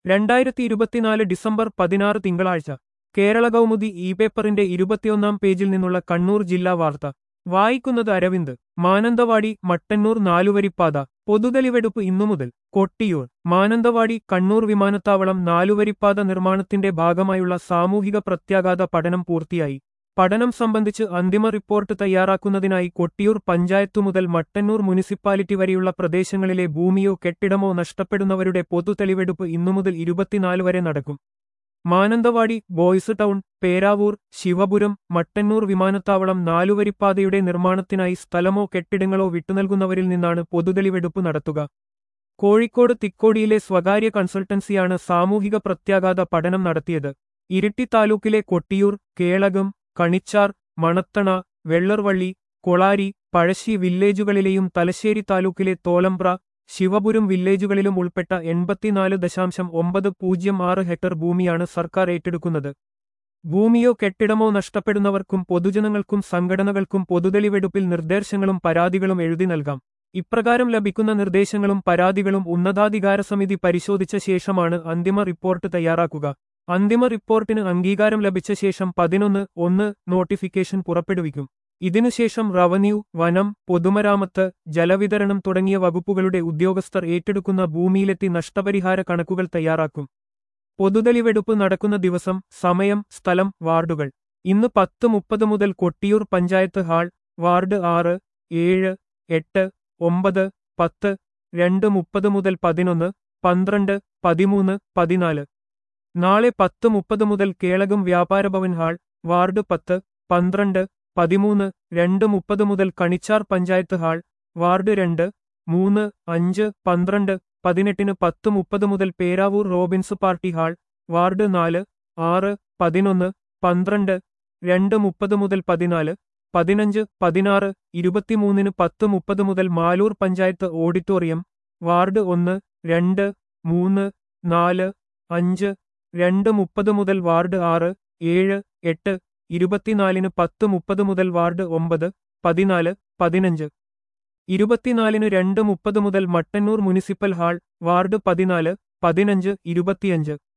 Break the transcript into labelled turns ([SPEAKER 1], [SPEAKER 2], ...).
[SPEAKER 1] 2024 December 16 തിങ്കളാഴ്ച Kerala Kaumudi E പേപ്പറിന്റെ 21-ാം പേജിൽ നിന്നുള്ള കണ്ണൂർ ജില്ലാ വാർത്ത വായിക്കുന്നത് അരവിന്ദ്. മാനന്തവാടി മട്ടന്നൂർ നാലുവരിപ്പാത പൊതുതെളിവെടുപ്പ് ഇന്നുമുതൽ. കൊട്ടിയൂർ. മാനന്തവാടി കണ്ണൂർ വിമാനത്താവളം നാലുവരിപ്പാത നിർമ്മാണത്തിന്റെ ഭാഗമായുള്ള സാമൂഹിക പ്രത്യാഘാത പഠനം പൂർത്തിയായി. പഠനം സംബന്ധിച്ച് അന്തിമ റിപ്പോർട്ട് തയ്യാറാക്കുന്നതിനായി കൊട്ടിയൂർ പഞ്ചായത്തു മുതൽ മട്ടന്നൂർ മുനിസിപ്പാലിറ്റി വരെയുള്ള പ്രദേശങ്ങളിലെ ഭൂമിയോ കെട്ടിടമോ നഷ്ടപ്പെടുന്നവരുടെ പൊതുതെളിവെടുപ്പ് ഇന്നുമുതൽ 24 വരെ നടക്കും. മാനന്തവാടി, ബോയ്സ് ടൗൺ, പേരാവൂർ, ശിവപുരം, മട്ടന്നൂർ വിമാനത്താവളം നാലുവരിപ്പാതയുടെ നിർമ്മാണത്തിനായി സ്ഥലമോ കെട്ടിടങ്ങളോ വിട്ടുനൽകുന്നവരിൽ നിന്നാണ് പൊതുതെളിവെടുപ്പ് നടത്തുക. കോഴിക്കോട് തിക്കോടിയിലെ സ്വകാര്യ കൺസൾട്ടൻസിയാണ് സാമൂഹിക പ്രത്യാഘാത പഠനം നടത്തിയത്. ഇരിട്ടി താലൂക്കിലെ കൊട്ടിയൂർ, കേളകം, കണിച്ചാർ, മണത്തണ, വെള്ളർവള്ളി, കൊളാരി, പഴശ്ശി വില്ലേജുകളിലെയും തലശ്ശേരി താലൂക്കിലെ തോലമ്പ്ര, ശിവപുരം വില്ലേജുകളിലും ഉൾപ്പെട്ട 84.906 ഹെക്ടർ ഭൂമിയാണ് സർക്കാർ ഏറ്റെടുക്കുന്നത്. ഭൂമിയോ കെട്ടിടമോ നഷ്ടപ്പെടുന്നവർക്കും പൊതുജനങ്ങൾക്കും സംഘടനകൾക്കും പൊതുതെളിവെടുപ്പിൽ നിർദ്ദേശങ്ങളും പരാതികളും എഴുതി നൽകാം. ഇപ്രകാരം ലഭിക്കുന്ന നിർദ്ദേശങ്ങളും പരാതികളും ഉന്നതാധികാരസമിതി പരിശോധിച്ച ശേഷമാണ് അന്തിമ റിപ്പോർട്ട് തയ്യാറാക്കുക. അന്തിമ റിപ്പോർട്ടിന് അംഗീകാരം ലഭിച്ച ശേഷം 11(1) നോട്ടിഫിക്കേഷൻ പുറപ്പെടുവിക്കും. ഇതിനുശേഷം റവന്യൂ, വനം, പൊതുമരാമത്ത്, ജലവിതരണം തുടങ്ങിയ വകുപ്പുകളുടെ ഉദ്യോഗസ്ഥർ ഏറ്റെടുക്കുന്ന ഭൂമിയിലെത്തി നഷ്ടപരിഹാര കണക്കുകൾ തയ്യാറാക്കും. പൊതുതെളിവെടുപ്പ് നടക്കുന്ന ദിവസം, സമയം, സ്ഥലം, വാർഡുകൾ. ഇന്ന് 10:30 മുതൽ കൊട്ടിയൂർ പഞ്ചായത്ത് ഹാൾ, വാർഡ് 6, 7, 8, 9, 10, 2:30 മുതൽ 11, 12, 13, 14. നാളെ 10:30 മുതൽ കേളകം വ്യാപാരഭവൻ ഹാൾ, വാർഡ് 10, 12, 13, 2:30 മുതൽ കണിച്ചാർ പഞ്ചായത്ത് ഹാൾ, വാർഡ് 2, 3, 5, 12, 18 10:30 മുതൽ Peravoor Robins party hall, ward 4, 6, 11, 12, 2:30 മുതൽ 14, 15, 16, 23 10:30 മുതൽ മാലൂർ പഞ്ചായത്ത് ഓഡിറ്റോറിയം, വാർഡ് 1, 2, 3, 4, 5, 2:30 മുതൽ വാർഡ് 6, 7, 8, 24 10:30 മുതൽ വാർഡ് 9, 14, 15. 24 2:30 മുതൽ മട്ടന്നൂർ മുനിസിപ്പൽ ഹാൾ, വാർഡ് 14, 15, 25.